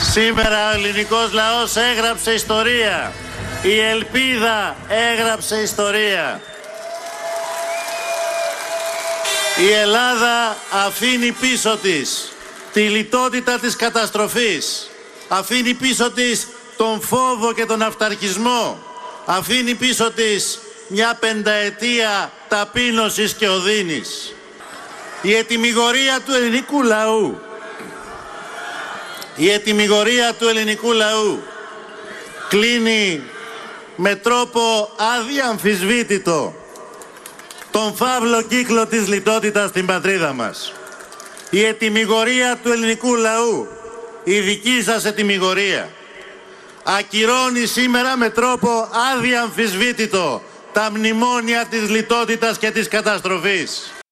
Σήμερα ο ελληνικός λαός έγραψε ιστορία. Η ελπίδα έγραψε ιστορία. Η Ελλάδα αφήνει πίσω της τη λιτότητα της καταστροφής. Αφήνει πίσω της τον φόβο και τον αυταρχισμό. Αφήνει πίσω της μια πενταετία ταπείνωσης και οδύνης. Η ετυμηγορία του ελληνικού λαού, η ετυμηγορία του ελληνικού λαού κλείνει με τρόπο αδιαμφισβήτητο τον φαύλο κύκλο της λιτότητας στην πατρίδα μας. Η ετυμηγορία του ελληνικού λαού, η δική σας ετυμηγορία, ακυρώνει σήμερα με τρόπο αδιαμφισβήτητο τα μνημόνια της λιτότητας και της καταστροφής.